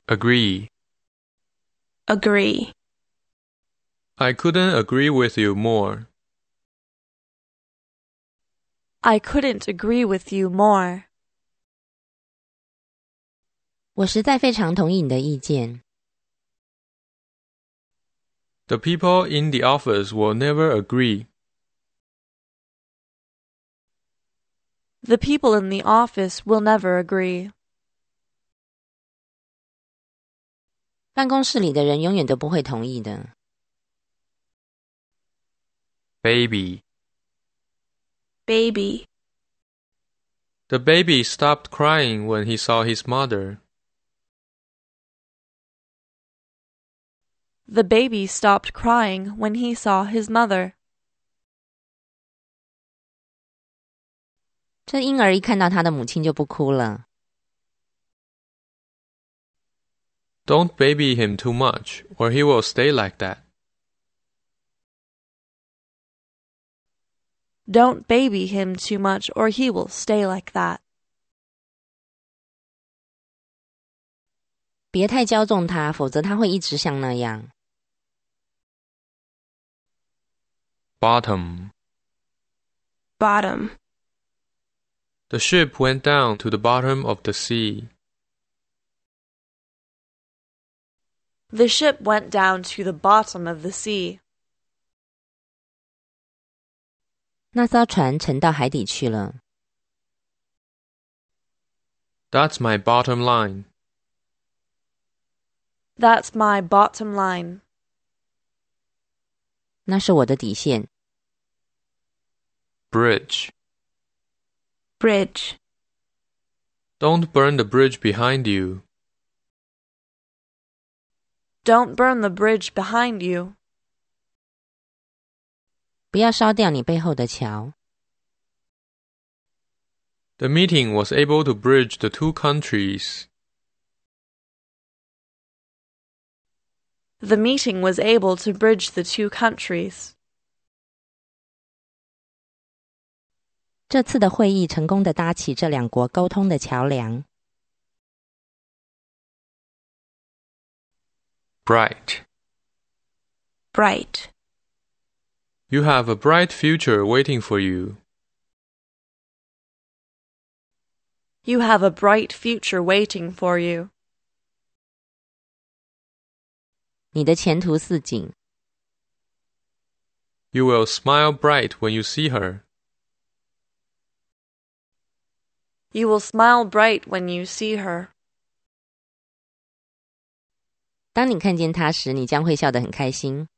Agree. Agree. I couldn't agree with you more. I couldn't agree with you more. 我实在非常同意你的意见。 The people in the office will never agree. The people in the office will never agree. 办公室里的人永远都不会同意的。 Baby. Baby. The baby stopped crying when he saw his mother. The baby stopped crying when he saw his mother. 这婴儿一看到他的母亲就不哭了。 Don't baby him too much, or he will stay like that. Don't baby him too much or he will stay like that. 别太骄纵他，否则他会一直像那样。 Bottom. Bottom. The ship went down to the bottom of the sea. The ship went down to the bottom of the sea. 那艘船沉到海底去了。 That's my bottom line. That's my bottom line. 那是我的底线。 Bridge. Bridge. Don't burn the bridge behind you. Don't burn the bridge behind you. 不要烧掉你背后的桥。 The meeting was able to bridge the two countries. The meeting was able to bridge the two countries. 这次的会议成功地搭起这两国沟通的桥梁。 Bright. Bright. You have a bright future waiting for you. You have a bright future waiting for you. 你的前途似锦。 You will smile bright when you see her. You will smile bright when you see her. 当你看见她时，你将会笑得很开心。